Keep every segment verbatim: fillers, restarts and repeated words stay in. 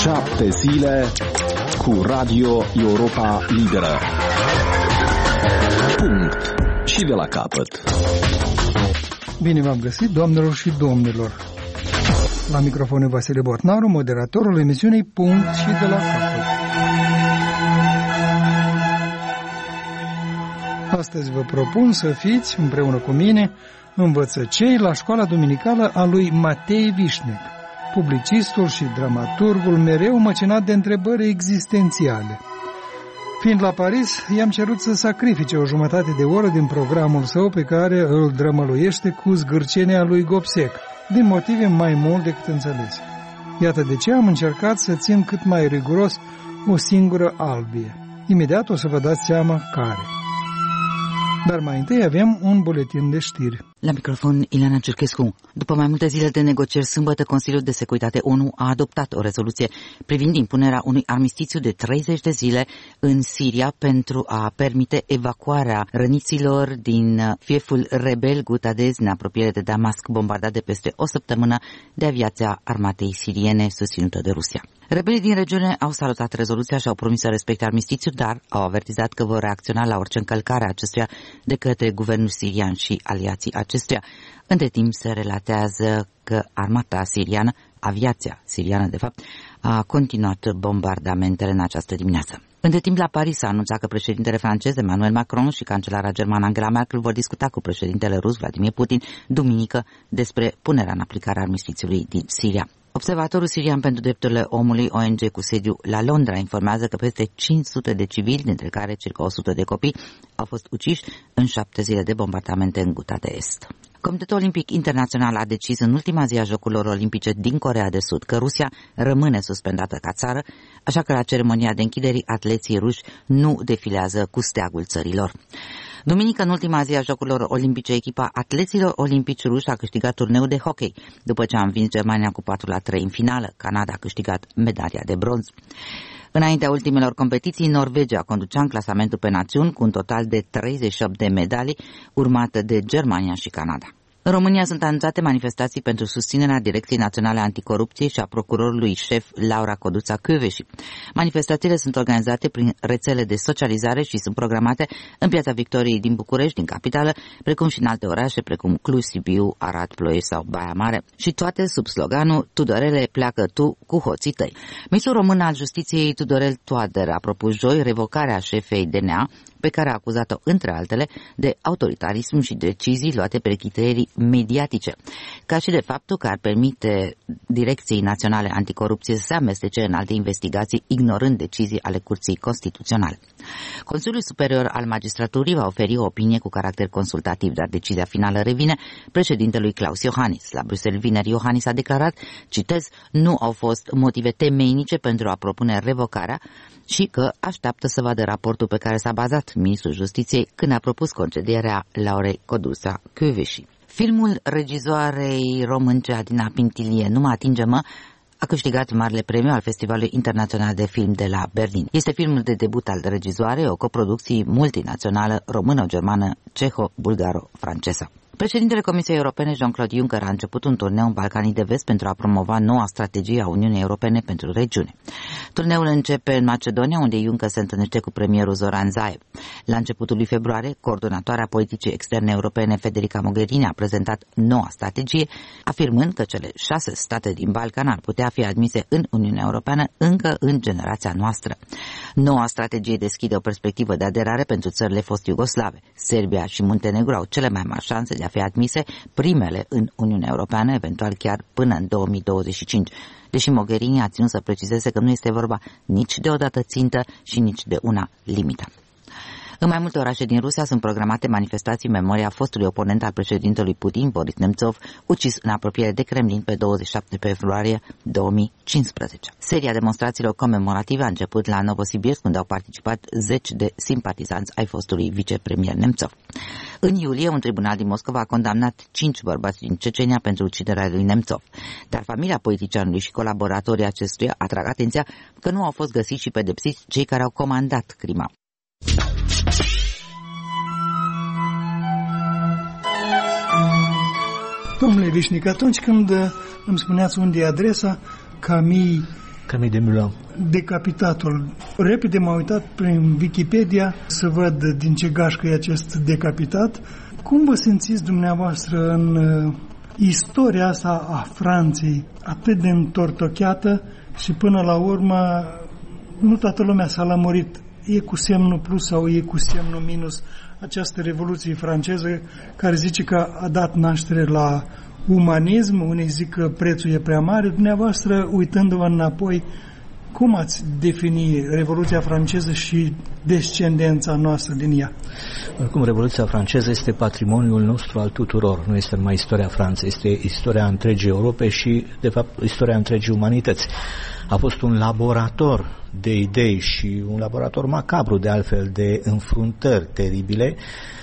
Șapte zile cu Radio Europa Liberă. Punct. Și de la capăt. Bine v-am găsit, doamnelor și domnilor. La microfonul Vasile Botnaru, moderatorul emisiunii Punct și de la capăt. Astăzi vă propun să fiți, împreună cu mine, învățăcei la școala duminicală a lui Matei Vișnec, publicistul și dramaturgul mereu măcinat de întrebări existențiale. Fiind la Paris, i-am cerut să sacrifice o jumătate de oră din programul său pe care îl drămăluiește cu zgârcenia lui Gobsec, din motive mai mult decât înțelese. Iată de ce am încercat să țin cât mai riguros o singură albie. Imediat o să vă dați seama care. Dar mai întâi avem un buletin de știri. La microfon, Ileana Cerchescu. După mai multe zile de negocieri, sâmbătă, Consiliul de Securitate ONU a adoptat o rezoluție privind impunerea unui armistițiu de treizeci de zile în Siria pentru a permite evacuarea răniților din fieful rebel Gutadez în apropiere de Damasc, bombardat de peste o săptămână de aviația armatei siriene susținută de Rusia. Rebelii din regiune au salutat rezoluția și au promis să respecte armistițiul, dar au avertizat că vor reacționa la orice încălcare a acestuia de către guvernul sirian și aliații acestuia. Între timp se relatează că armata siriană, aviația siriană de fapt, a continuat bombardamentele în această dimineață. Între timp, la Paris s-a anunțat că președintele francez Emmanuel Macron și cancelara germană Angela Merkel vor discuta cu președintele rus Vladimir Putin duminică despre punerea în aplicare a armistițiului din Siria. Observatorul sirian pentru drepturile omului, O N G cu sediu la Londra, informează că peste cinci sute de civili, dintre care circa o sută de copii, au fost uciși în șapte zile de bombardamente în Ghouta de Est. Comitetul Olimpic Internațional a decis în ultima zi a Jocurilor Olimpice din Coreea de Sud că Rusia rămâne suspendată ca țară, așa că la ceremonia de închidere atleții ruși nu defilează cu steagul țărilor. Duminică, în ultima zi a Jocurilor Olimpice, echipa atleților olimpici ruși a câștigat turneul de hockey, după ce a învins Germania cu patru la trei în finală. Canada a câștigat medalia de bronz. Înaintea ultimelor competiții, Norvegia conducea în clasamentul pe națiuni cu un total de treizeci și opt de medalii, urmată de Germania și Canada. În România sunt anunțate manifestații pentru susținerea Direcției Naționale Anticorupție și a procurorului șef Laura Codruța Kövesi. Manifestațiile sunt organizate prin rețele de socializare și sunt programate în Piața Victoriei din București, din capitală, precum și în alte orașe, precum Cluj, Sibiu, Arad, Ploiești sau Baia Mare. Și toate sub sloganul Tudorele, pleacă tu cu hoții tăi. Ministrul român al Justiției Tudorel Toader a propus joi revocarea șefei D N A, pe care a acuzat-o, între altele, de autoritarism și decizii luate pe criterii mediatice, ca și de faptul că ar permite Direcției Naționale Anticorupție să se amestece în alte investigații, ignorând decizii ale Curții Constituționale. Consiliul Superior al Magistraturii va oferi o opinie cu caracter consultativ, dar decizia finală revine președintelui Klaus Iohannis. La Bruxelles vineri, Iohannis a declarat, citez, nu au fost motive temeinice pentru a propune revocarea și că așteaptă să vadă raportul pe care s-a bazat ministrul Justiției când a propus concedierea Laurei Codruța Kövesi. Filmul regizoarei românce Adina Pintilie, Nu mă atinge-mă, a câștigat marele premiu al Festivalului Internațional de Film de la Berlin. Este filmul de debut al regizoarei, o coproducție multinațională română-germană-ceho-bulgaro-franceză. Președintele Comisiei Europene, Jean-Claude Juncker, a început un turneu în Balcanii de Vest pentru a promova noua strategie a Uniunii Europene pentru regiune. Turneul începe în Macedonia, unde Juncker se întâlnește cu premierul Zoran Zaev. La începutul lui februarie, coordonatoarea politicii externe europene, Federica Mogherini, a prezentat noua strategie, afirmând că cele șase state din Balcan ar putea fi admise în Uniunea Europeană încă în generația noastră. Noua strategie deschide o perspectivă de aderare pentru țările fost iugoslave. Serbia și Muntenegru au cele mai mari șanse de a fi admise, primele în Uniunea Europeană, eventual chiar până în două mii douăzeci și cinci, deși Mogherini a ținut să precizeze că nu este vorba nici de o dată țintă și nici de una limită. În mai multe orașe din Rusia sunt programate manifestații în memoria fostului oponent al președintelui Putin, Boris Nemtsov, ucis în apropiere de Kremlin pe douăzeci și șapte februarie două mii cincisprezece. Seria demonstrațiilor comemorative a început la Novosibirsk, unde au participat zeci de simpatizanți ai fostului vicepremier Nemtsov. În iulie, un tribunal din Moscova a condamnat cinci bărbați din Cecenia pentru uciderea lui Nemtsov, dar familia politicianului și colaboratorii acestuia atrag atenția că nu au fost găsiți și pedepsiți cei care au comandat crima. Domnule Vișnic, atunci când îmi spuneați unde e adresa, Camille Camille Desmoulins. Decapitatul. Repede m-am uitat prin Wikipedia să văd din ce gașcă e acest decapitat. Cum vă simțiți dumneavoastră în uh, istoria asta a Franței, atât de întortocheată și până la urmă nu toată lumea s-a lămurit? E cu semnul plus sau e cu semnul minus această Revoluție franceză care zice că a dat naștere la umanism, unii zic că prețul e prea mare. Dumneavoastră, uitându-vă înapoi, cum ați defini Revoluția franceză și descendența noastră din ea? Oricum, Revoluția franceză este patrimoniul nostru al tuturor, nu este numai istoria Franței, este istoria întregii Europe și, de fapt, istoria întregii umanități. A fost un laborator de idei și un laborator macabru, de altfel, de înfruntări teribile,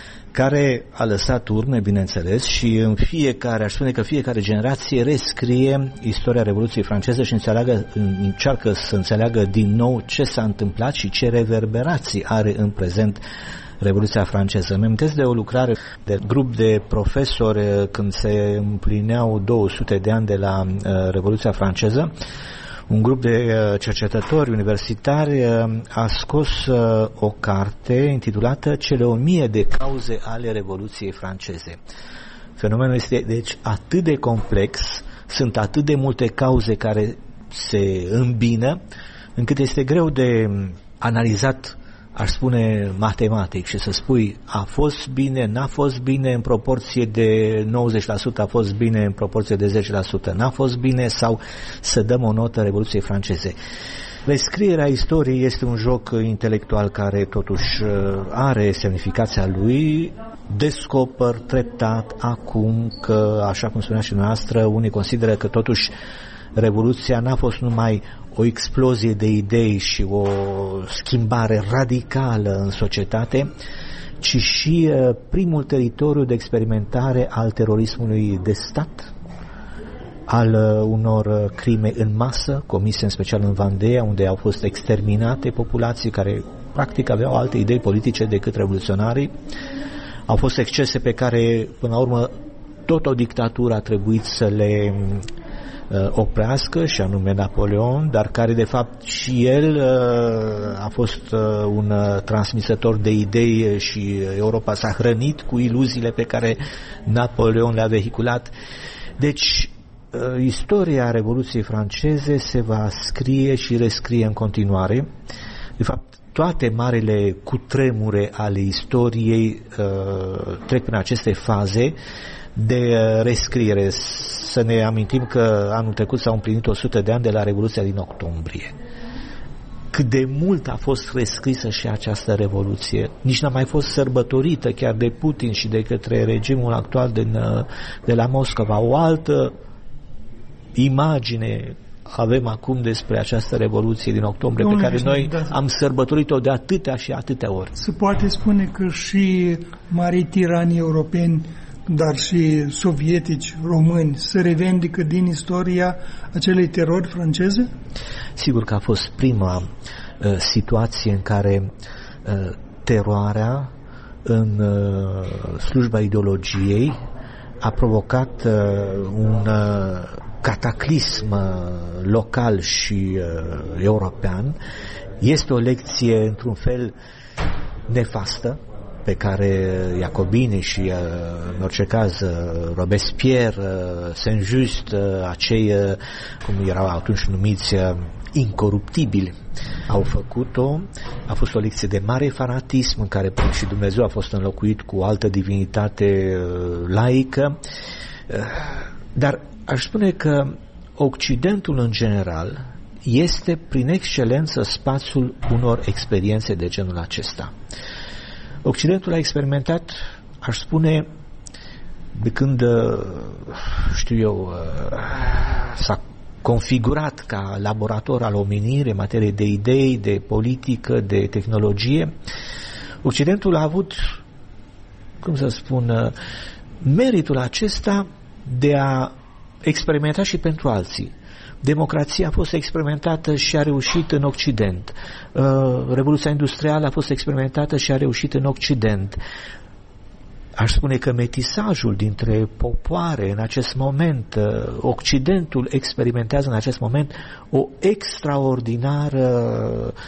care a lăsat urme, bineînțeles, și în fiecare, aș spune că fiecare generație rescrie istoria Revoluției franceze și înțeleagă, încearcă să înțeleagă din nou ce s-a întâmplat și ce reverberații are în prezent Revoluția franceză. Îmi amintesc de o lucrare de grup de profesori când se împlineau două sute de ani de la uh, Revoluția franceză. Un grup de cercetători universitari a scos o carte intitulată Cele o mie de cauze ale Revoluției franceze. Fenomenul este deci atât de complex, sunt atât de multe cauze care se îmbină, încât este greu de analizat, aș spune, matematic și să spui a fost bine, n-a fost bine în proporție de nouăzeci la sută, a fost bine în proporție de zece la sută, n-a fost bine, sau să dăm o notă Revoluției franceze. Rescrierea istoriei este un joc intelectual care totuși are semnificația lui. Descoper treptat acum că, așa cum spunea și noastră, unii consideră că totuși Revoluția n-a fost numai o explozie de idei și o schimbare radicală în societate, ci și primul teritoriu de experimentare al terorismului de stat, al unor crime în masă comise în special în Vandea, unde au fost exterminate populații care practic aveau alte idei politice decât revoluționarii. Au fost excese pe care până la urmă tot o dictatură a trebuit să le oprească, și anume Napoleon, dar care de fapt și el a fost un transmisător de idei și Europa s-a hrănit cu iluziile pe care Napoleon le-a vehiculat. Deci istoria Revoluției franceze se va scrie și rescrie în continuare. De fapt, toate marile cutremure ale istoriei uh, trec prin aceste faze de rescriere. Să ne amintim că anul trecut s-au împlinit o sută de ani de la Revoluția din octombrie. Cât de mult a fost rescrisă și această revoluție. Nici n-a mai fost sărbătorită chiar de Putin și de către regimul actual din, de la Moscova. O altă imagine avem acum despre această revoluție din octombrie, Domnule, pe care noi da. am sărbătorit-o de atâtea și atâtea ori. Se poate spune că și marii tirani europeni, dar și sovietici, români, se revendică din istoria acelei terori franceze? Sigur că a fost prima uh, situație în care uh, teroarea în uh, slujba ideologiei a provocat uh, un uh, cataclism uh, local și uh, european. Este o lecție într-un fel nefastă, pe care Iacobini și, în orice caz, Robespierre, Saint-Just, acei, cum erau atunci numiți, incoruptibili, au făcut-o. A fost o lecție de mare fanatism în care până și Dumnezeu a fost înlocuit cu o altă divinitate laică. Dar aș spune că Occidentul în general este prin excelență spațiul unor experiențe de genul acesta. Occidentul a experimentat, aș spune, de când, știu eu, s-a configurat ca laborator al omenirii în materie de idei, de politică, de tehnologie, Occidentul a avut, cum să spun, meritul acesta de a experimenta și pentru alții. Democrația a fost experimentată și a reușit în Occident. Revoluția industrială a fost experimentată și a reușit în Occident. Aș spune că metisajul dintre popoare în acest moment, Occidentul experimentează în acest moment o extraordinară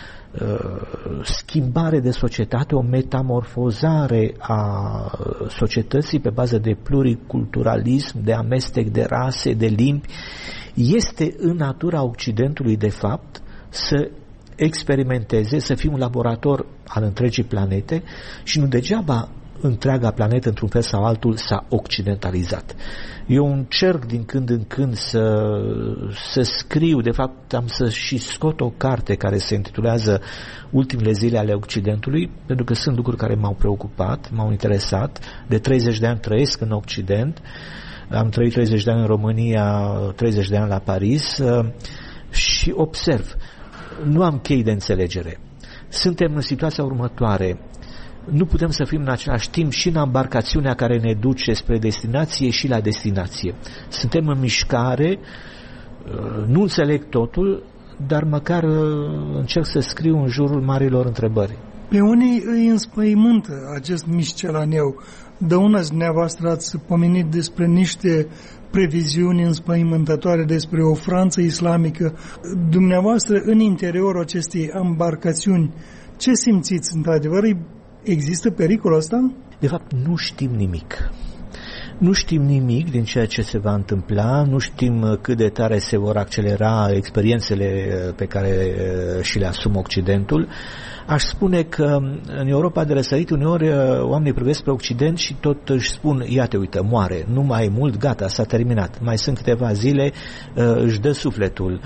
schimbare de societate, o metamorfozare a societății pe bază de pluriculturalism, de amestec de rase, de limbi. Este în natura Occidentului, de fapt, să experimenteze, să fie un laborator al întregii planete și nu degeaba întreaga planetă, într-un fel sau altul, s-a occidentalizat. Eu încerc din când în când să, să scriu, de fapt am să și scot o carte care se intitulează Ultimele zile ale Occidentului, pentru că sunt lucruri care m-au preocupat, m-au interesat. De treizeci de ani trăiesc în Occident, am trăit treizeci de ani în România, treizeci de ani la Paris și observ, nu am chei de înțelegere. Suntem în situația următoare: nu putem să fim în același timp și în embarcațiunea care ne duce spre destinație și la destinație. Suntem în mișcare, nu înțeleg totul, dar măcar încerc să scriu în jurul marilor întrebări. Pe unii îi înspăimântă acest miscelaneu. Dăunați, dumneavoastră ați pomenit despre niște previziuni înspăimântătoare despre o Franță islamică. Dumneavoastră, în interiorul acestei embarcațiuni, ce simțiți într-adevăr? Există pericolul ăsta? De fapt, nu știm nimic. Nu știm nimic din ceea ce se va întâmpla, nu știm cât de tare se vor accelera experiențele pe care și le asumă Occidentul. Aș spune că în Europa de răsărit uneori oamenii privesc spre Occident și tot își spun: iată, uite, moare, nu mai e mult, gata, s-a terminat, mai sunt câteva zile, își dă sufletul,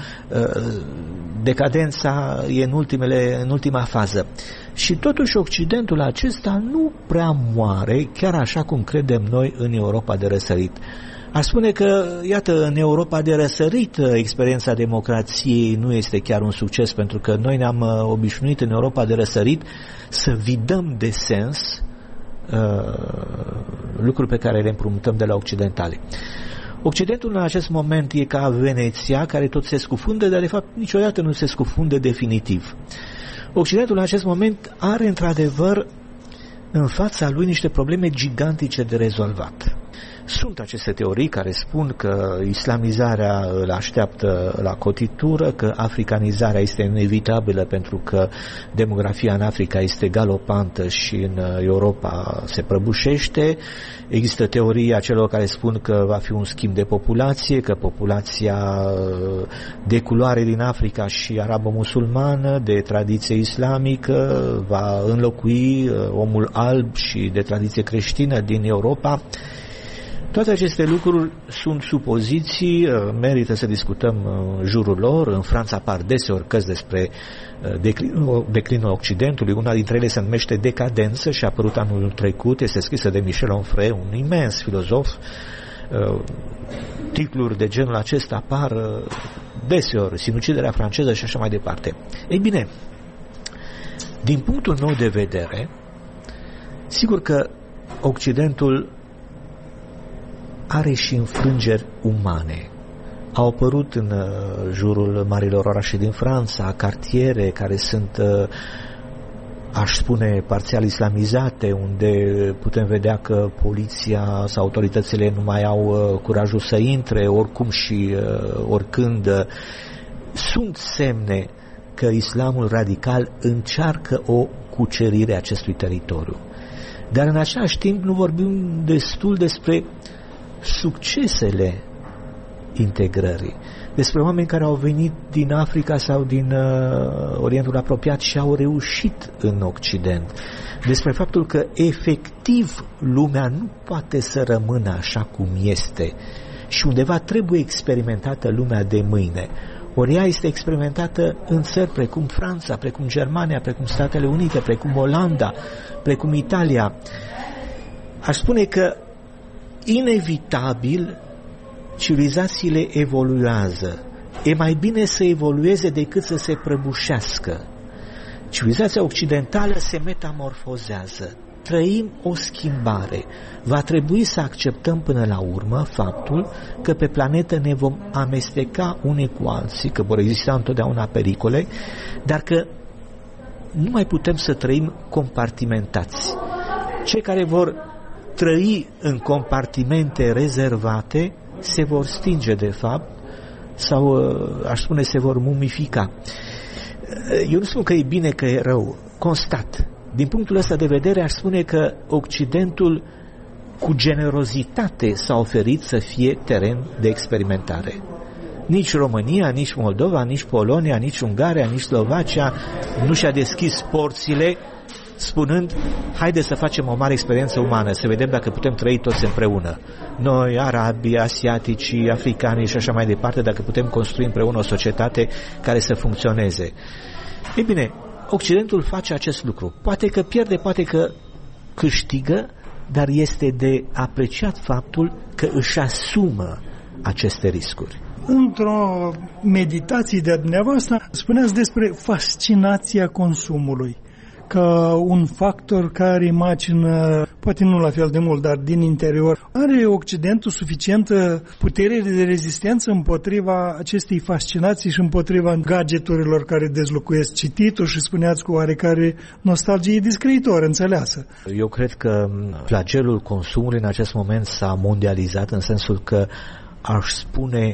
decadența e în, ultimele, în ultima fază. Și totuși Occidentul acesta nu prea moare, chiar așa cum credem noi în Europa de răsărit. Aș spune că, iată, în Europa de răsărit experiența democrației nu este chiar un succes, pentru că noi ne-am obișnuit în Europa de răsărit să vidăm de sens uh, lucruri pe care le împrumutăm de la occidentali. Occidentul în acest moment e ca Veneția, care tot se scufundă, dar de fapt niciodată nu se scufundă definitiv. Occidentul în acest moment are într-adevăr în fața lui niște probleme gigantice de rezolvat. Sunt aceste teorii care spun că islamizarea îl așteaptă la cotitură, că africanizarea este inevitabilă pentru că demografia în Africa este galopantă și în Europa se prăbușește. Există teoria celor care spun că va fi un schimb de populație, că populația de culoare din Africa și arabo-musulmană, de tradiție islamică, va înlocui omul alb și de tradiție creștină din Europa. Toate aceste lucruri sunt supoziții, merită să discutăm în jurul lor. În Franța apar deseori cărți despre declinul, declinul Occidentului. Una dintre ele se numește Decadență și a apărut anul trecut, este scrisă de Michel Onfray, un imens filozof. Titluri de genul acesta apar deseori, Sinuciderea franceză și așa mai departe. Ei bine, din punctul meu de vedere, sigur că Occidentul are și înfrângeri umane. Au apărut în jurul marilor orașe din Franța cartiere care sunt, aș spune, parțial islamizate, unde putem vedea că poliția sau autoritățile nu mai au curajul să intre oricum și oricând. Sunt semne că islamul radical încearcă o cucerire a acestui teritoriu. Dar în același timp nu vorbim destul despre succesele integrării, despre oameni care au venit din Africa sau din uh, Orientul apropiat și au reușit în Occident, despre faptul că efectiv lumea nu poate să rămână așa cum este și undeva trebuie experimentată lumea de mâine. Ori ea este experimentată în țări precum Franța, precum Germania, precum Statele Unite, precum Olanda, precum Italia. Aș spune că inevitabil civilizațiile evoluează. E mai bine să evolueze decât să se prăbușească. Civilizația occidentală se metamorfozează. Trăim o schimbare. Va trebui să acceptăm până la urmă faptul că pe planetă ne vom amesteca unii cu alții, că vor exista întotdeauna pericole, dar că nu mai putem să trăim compartimentați. Cei care vor trăi în compartimente rezervate se vor stinge de fapt sau, aș spune, se vor mumifica. Eu nu spun că e bine, că e rău, constat. Din punctul ăsta de vedere aș spune că Occidentul cu generozitate s-a oferit să fie teren de experimentare. Nici România, nici Moldova, nici Polonia, nici Ungaria, nici Slovacia nu și-a deschis porțile spunând, haide să facem o mare experiență umană, să vedem dacă putem trăi toți împreună. Noi, arabii, asiatici, africani și așa mai departe, dacă putem construi împreună o societate care să funcționeze. Ei bine, Occidentul face acest lucru. Poate că pierde, poate că câștigă, dar este de apreciat faptul că își asumă aceste riscuri. Într-o meditație de-a dumneavoastră spuneați despre fascinația consumului ca un factor care macină, poate nu la fel de mult, dar din interior. Are Occidentul suficientă putere de rezistență împotriva acestei fascinații și împotriva gadgeturilor care dezlocuiesc cititul și spuneați cu oarecare nostalgie discreitor, înțeleasă? Eu cred că flagelul consumului în acest moment s-a mondializat în sensul că aș spune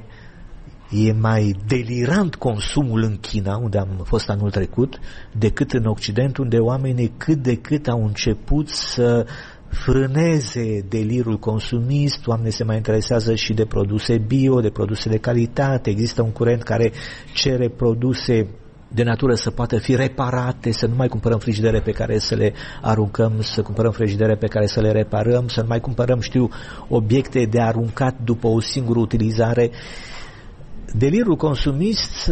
e mai delirant consumul în China, unde am fost anul trecut, decât în Occident, unde oamenii cât de cât au început să frâneze delirul consumist, oamenii se mai interesează și de produse bio, de produse de calitate, există un curent care cere produse de natură să poată fi reparate, să nu mai cumpărăm frigidere pe care să le aruncăm, să cumpărăm frigidere pe care să le reparăm, să nu mai cumpărăm, știu, obiecte de aruncat după o singură utilizare. Delirul consumist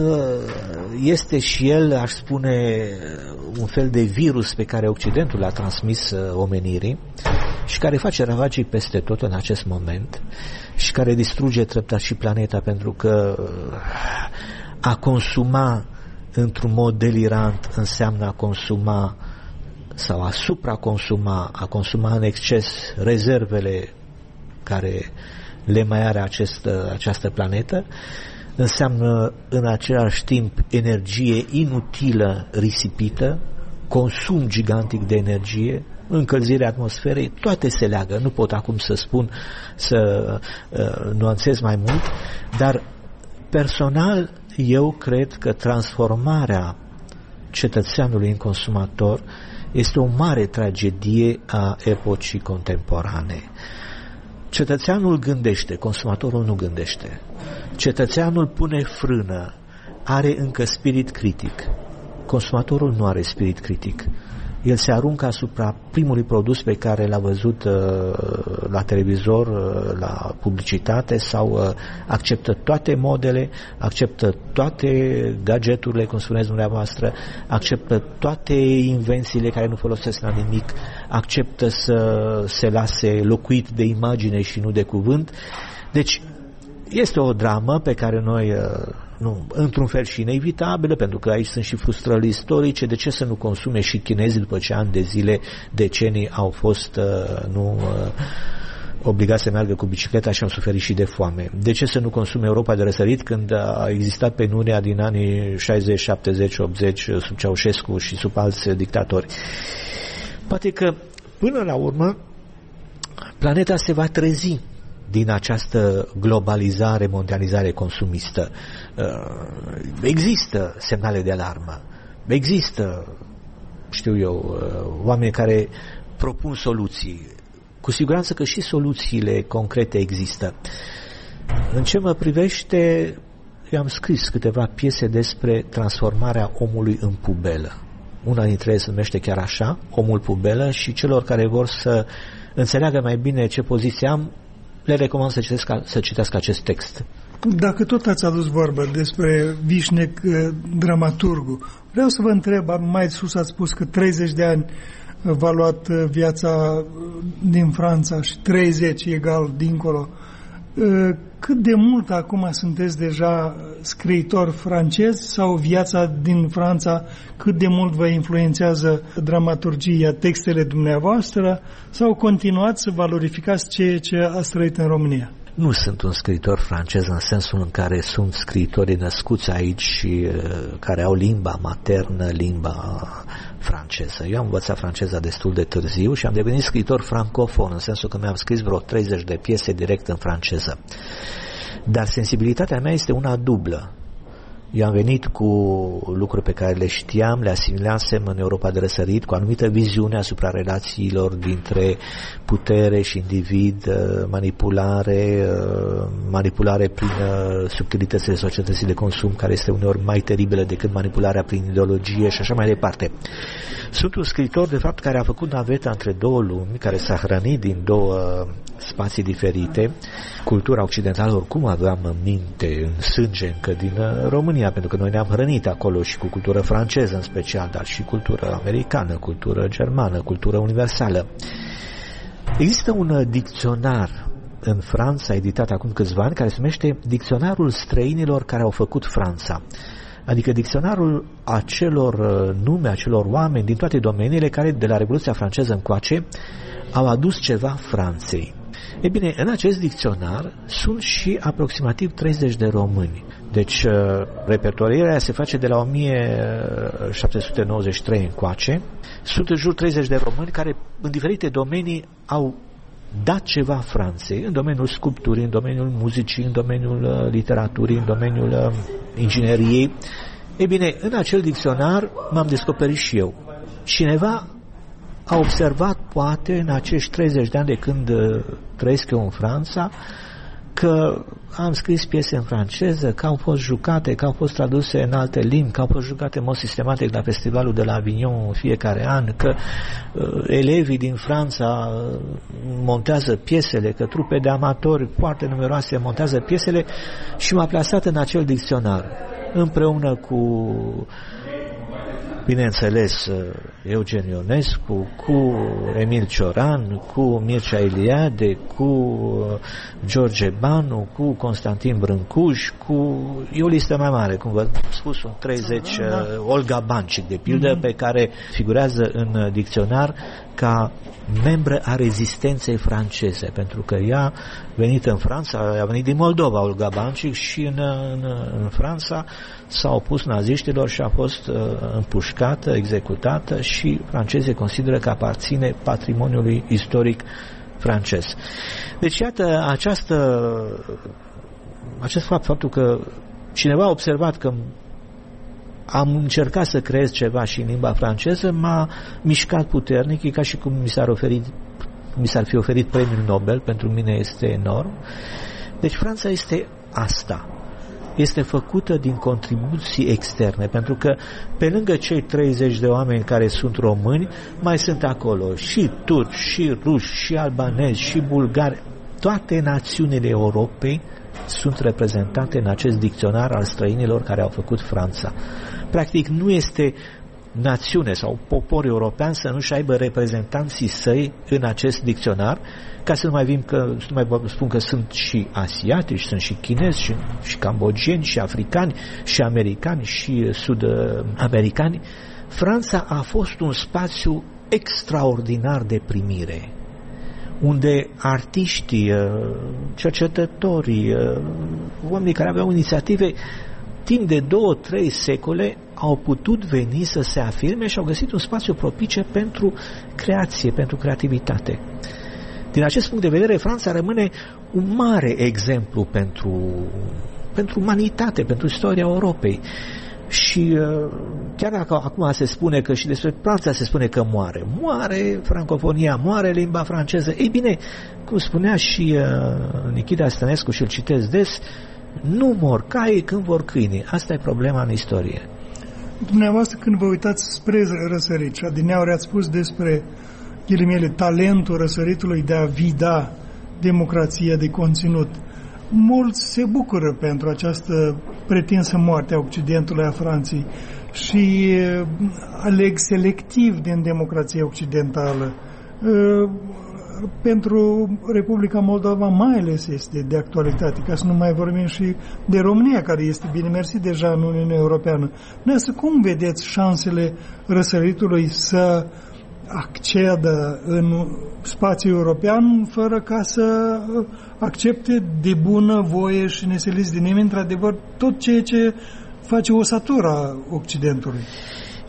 este și el, aș spune, un fel de virus pe care Occidentul l-a transmis omenirii și care face ravagii peste tot în acest moment și care distruge treptat și planeta, pentru că a consuma într-un mod delirant înseamnă a consuma sau a supraconsuma, a consuma în exces rezervele care le mai are acest, această planetă, înseamnă în același timp energie inutilă risipită, consum gigantic de energie, încălzirea atmosferei, toate se leagă. Nu pot acum să spun, să uh, nuanțez mai mult, dar personal eu cred că transformarea cetățeanului în consumator este o mare tragedie a epocii contemporane. Cetățeanul gândește, consumatorul nu gândește. Cetățeanul pune frână, are încă spirit critic. Consumatorul nu are spirit critic. El se aruncă asupra primului produs pe care l-a văzut uh, la televizor, uh, la publicitate, sau uh, acceptă toate modele, acceptă toate gadgeturile, cum spuneți dumneavoastră, acceptă toate invențiile care nu folosesc la nimic, acceptă să se lase locuit de imagine și nu de cuvânt. Deci este o dramă pe care noi, nu, într-un fel și inevitabilă, pentru că aici sunt și frustrări istorice. De ce să nu consume și chinezii după ce ani de zile, decenii au fost nu obligați să meargă cu bicicleta și au suferit și de foame? De ce să nu consume Europa de răsărit când a existat penuria din anii șaizeci, șaptezeci, optzeci sub Ceaușescu și sub alți dictatori? Poate că până la urmă planeta se va trezi din această globalizare, mondializare consumistă. Există semnale de alarmă, există, știu eu, oameni care propun soluții. Cu siguranță că și soluțiile concrete există. În ce mă privește, eu am scris câteva piese despre transformarea omului în pubelă. Una dintre ele se numește chiar așa, Omul pubelă, și celor care vor să înțeleagă mai bine ce poziție am, le recomand să citească, să citească acest text. Dacă tot ați adus vorba despre Vișnec, dramaturgul, vreau să vă întreb, mai sus ați spus că treizeci de ani v-a luat viața din Franța și treizeci egal dincolo. Cât de mult acum sunteți deja scriitor francez, sau viața din Franța cât de mult vă influențează dramaturgia, textele dumneavoastră, sau continuați să valorificați ceea ce ați trăit în România? Nu sunt un scriitor francez în sensul în care sunt scriitorii născuți aici și care au limba maternă, limba franceză. Eu am învățat franceza destul de târziu și am devenit scriitor francofon, în sensul că mi-am scris vreo treizeci de piese direct în franceză. Dar sensibilitatea mea este una dublă. Eu am venit cu lucruri pe care le știam, le asimilasem în Europa de răsărit, cu anumită viziune asupra relațiilor dintre putere și individ, manipulare, manipulare prin subtilitățile societății de consum, care este uneori mai teribilă decât manipularea prin ideologie și așa mai departe. Sunt un scriitor, de fapt, care a făcut naveta între două lumi, care s-a hrănit din două spații diferite. Cultura occidentală oricum aveam în minte, în sânge încă din România, pentru că noi ne-am hrănit acolo și cu cultură franceză în special, dar și cultură americană, cultură germană, cultură universală. Există un dicționar în Franța, editat acum câțiva ani, care se numește Dicționarul străinilor care au făcut Franța. Adică dicționarul acelor nume, acelor oameni din toate domeniile care de la Revoluția franceză încoace au adus ceva Franței. E bine, în acest dicționar sunt și aproximativ treizeci de români. Deci, repertorierea se face de la o mie șapte sute nouăzeci și trei încoace. Sunt în jur treizeci de români care, în diferite domenii, au dat ceva Franței, în domeniul sculpturii, în domeniul muzicii, în domeniul literaturii, în domeniul ingineriei. E bine, în acel dicționar m-am descoperit și eu. Cineva a observat, poate, în acești treizeci de ani de când trăiesc eu în Franța, că am scris piese în franceză, că au fost jucate, că au fost traduse în alte limbi, că au fost jucate în mod sistematic la festivalul de la Avignon în fiecare an, că uh, elevii din Franța montează piesele, că trupe de amatori foarte numeroase montează piesele, și m-a plasat în acel dicționar, împreună cu, bineînțeles, Eugen Ionescu, cu Emil Cioran, cu Mircea Eliade, cu George Banu, cu Constantin Brâncuș, cu e o listă mai mare, cum v-am spus, sunt treizeci, da. Olga Bancic, de pildă, mm-hmm. pe care figurează în dicționar ca membră a rezistenței franceze, pentru că ea a venit în Franța, a venit din Moldova, Olga Bancic, și în, în, în Franța s-a opus naziștilor și a fost uh, împușcată, executată, și francezii consideră că aparține patrimoniului istoric francez. Deci, iată, această, acest fapt, faptul că cineva a observat că am încercat să creez ceva și în limba franceză, m-a mișcat puternic, e ca și cum mi s-ar, oferit, mi s-ar fi oferit premiul Nobel, pentru mine este enorm. Deci Franța este asta. Este făcută din contribuții externe, pentru că pe lângă cei treizeci de oameni care sunt români, mai sunt acolo și turci, și ruși, și albanezi, și bulgari. Toate națiunile Europei sunt reprezentate în acest dicționar al străinilor care au făcut Franța. Practic nu este națiune sau popor european să nu-și aibă reprezentanții săi în acest dicționar, ca să nu mai vin că, să nu mai spun că sunt și asiatici, sunt și chinezi, și, și cambodgieni, și africani, și americani, și sud-americani. Franța a fost un spațiu extraordinar de primire, unde artiștii, cercetătorii, oamenii care aveau inițiative, timp de două, trei secole, au putut veni să se afirme și au găsit un spațiu propice pentru creație, pentru creativitate. Din acest punct de vedere, Franța rămâne un mare exemplu pentru, pentru umanitate, pentru istoria Europei. Și chiar dacă acum se spune că și despre Franța se spune că moare, moare francofonia, moare limba franceză, ei bine, cum spunea și Nichita Stănescu, și îl citesc des, nu mor caii când vor câinii. Asta e problema în istorie. Dumneavoastră, când vă uitați spre răsărit, și adineauri ați spus despre ghilimele, talentul răsăritului de a vida democrația de conținut, mulți se bucură pentru această pretinsă moarte a Occidentului, a Franței, și aleg selectiv din democrația occidentală. Pentru Republica Moldova mai ales este de actualitate, ca să nu mai vorbim și de România, care este, bine mersi, deja în Uniunea Europeană. Dumneavoastră, cum vedeți șansele răsăritului să accedă în spațiul european fără ca să accepte de bună voie și nesiliți de nimeni, într-adevăr, tot ceea ce face osatura Occidentului?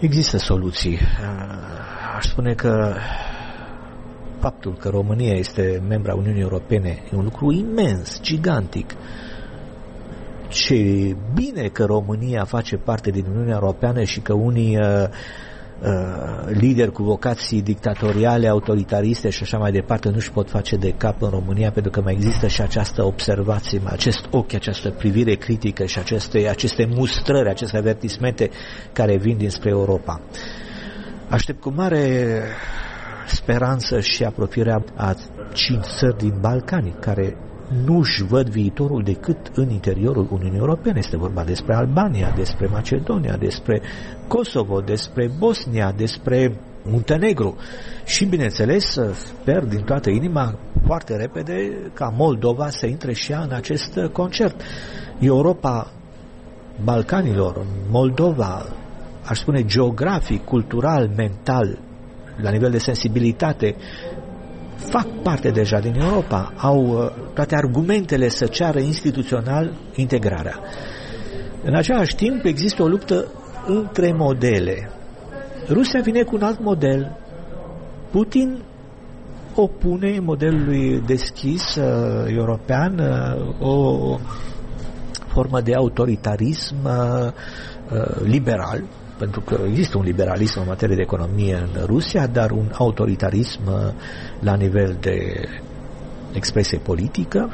Există soluții. Aș spune că faptul că România este membra Uniunii Europene e un lucru imens, gigantic. Ce bine că România face parte din Uniunea Europeană și că unii uh, uh, lideri cu vocații dictatoriale, autoritariste și așa mai departe nu-și pot face de cap în România, pentru că mai există și această observație, acest ochi, această privire critică și aceste, aceste mustrări, aceste avertismente care vin dinspre Europa. Aștept cu mare speranță și apropierea a cinci țări din Balcani, care nu își văd viitorul decât în interiorul Uniunii Europene. Este vorba despre Albania, despre Macedonia, despre Kosovo, despre Bosnia, despre Muntenegru și, bineînțeles, sper din toată inima foarte repede ca Moldova să intre și ea în acest concert. Europa Balcanilor, Moldova, aș spune geografic, cultural, mental, la nivel de sensibilitate, fac parte deja din Europa, au toate argumentele să ceară instituțional integrarea. În același timp există o luptă între modele. Rusia vine cu un alt model. Putin opune modelului deschis uh, european uh, o formă de autoritarism uh, uh, liberal, pentru că există un liberalism în materie de economie în Rusia, dar un autoritarism la nivel de expresie politică,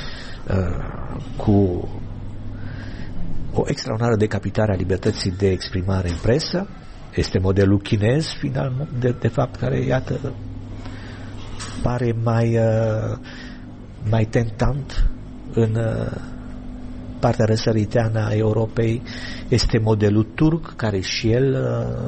cu o extraordinară decapitare a libertății de exprimare în presă. Este modelul chinez, final, de, de fapt, care, iată, pare mai, mai tentant în partea răsăriteană a Europei. Este modelul turc, care și el,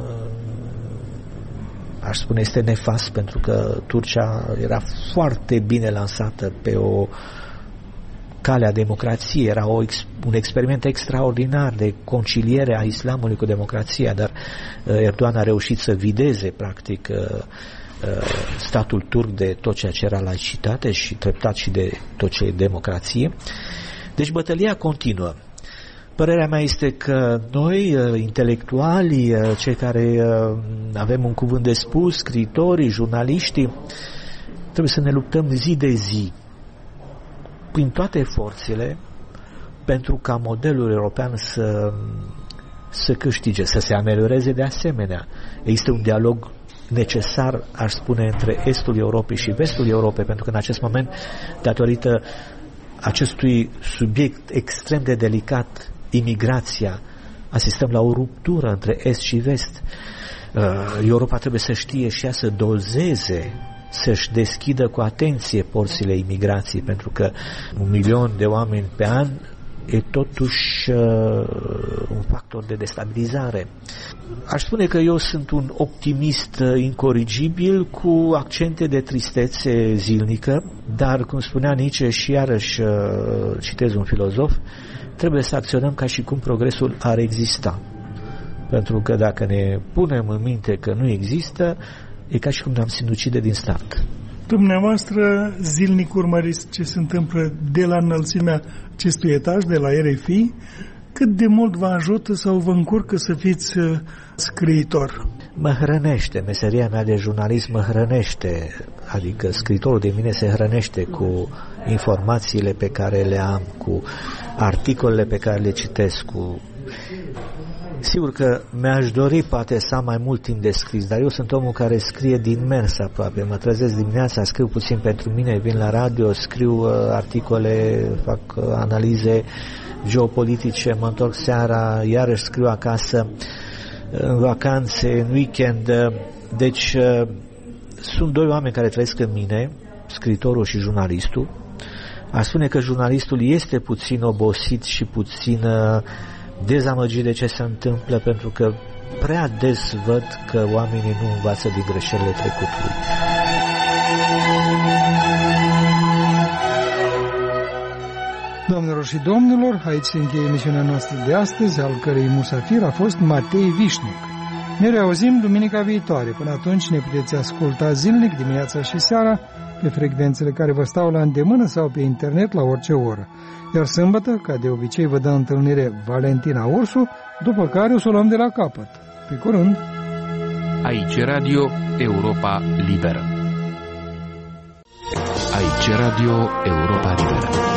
aș spune, este nefast, pentru că Turcia era foarte bine lansată pe o cale a democrației, era o, un experiment extraordinar de conciliere a islamului cu democrația, dar Erdogan a reușit să videze, practic, statul turc de tot ceea ce era laicitate și treptat și de tot ce e democrație. Deci bătălia continuă. Părerea mea este că noi, intelectualii, cei care avem un cuvânt de spus, scriitorii, jurnaliștii, trebuie să ne luptăm zi de zi, prin toate forțele, pentru ca modelul european să, să câștige, să se amelioreze de asemenea. Există un dialog necesar, aș spune, între estul Europei și vestul Europei, pentru că în acest moment, datorită acestui subiect extrem de delicat, imigrația, asistăm la o ruptură între est și vest. Europa trebuie să știe și ea să dozeze, să-și deschidă cu atenție porțile imigrației, pentru că un milion de oameni pe an e totuși uh, un factor de destabilizare. Aș spune că eu sunt un optimist incorrigibil cu accente de tristețe zilnică, dar, cum spunea Nietzsche, și iarăși uh, citez un filozof, trebuie să acționăm ca și cum progresul ar exista. Pentru că dacă ne punem în minte că nu există, e ca și cum ne-am sinucide din start. Dumneavoastră zilnic urmăriți ce se întâmplă de la înălțimea acestui etaj, de la R F I. Cât de mult vă ajută sau vă încurcă să fiți scriitor? Mă hrănește, meseria mea de jurnalist mă hrănește, adică scriitorul de mine se hrănește cu informațiile pe care le am, cu articolele pe care le citesc, cu... Sigur că mi-aș dori poate să am mai mult timp de scris, dar eu sunt omul care scrie din mers aproape. Mă trezesc dimineața, scriu puțin pentru mine, vin la radio, scriu uh, articole, fac uh, analize geopolitice, mă întorc seara, iarăși scriu acasă, în vacanțe, în weekend. Deci uh, sunt doi oameni care trăiesc în mine, scriitorul și jurnalistul. Aș spune că jurnalistul este puțin obosit și puțin... Uh, dezamăgit de ce se întâmplă, pentru că prea des văd că oamenii nu învață din greșelile trecutului. Doamnelor și domnilor, aici se încheie emisiunea noastră de astăzi, al cărei musafir a fost Matei Vișnic. Ne reauzim duminica viitoare. Până atunci ne puteți asculta zilnic, dimineața și seara, pe frecvențele care vă stau la îndemână sau pe internet la orice oră. Iar sâmbătă, ca de obicei, vă dă întâlnire Valentina Ursu, după care o să o luăm de la capăt. Pe curând! Aici Radio Europa Liberă. Aici Radio Europa Liberă.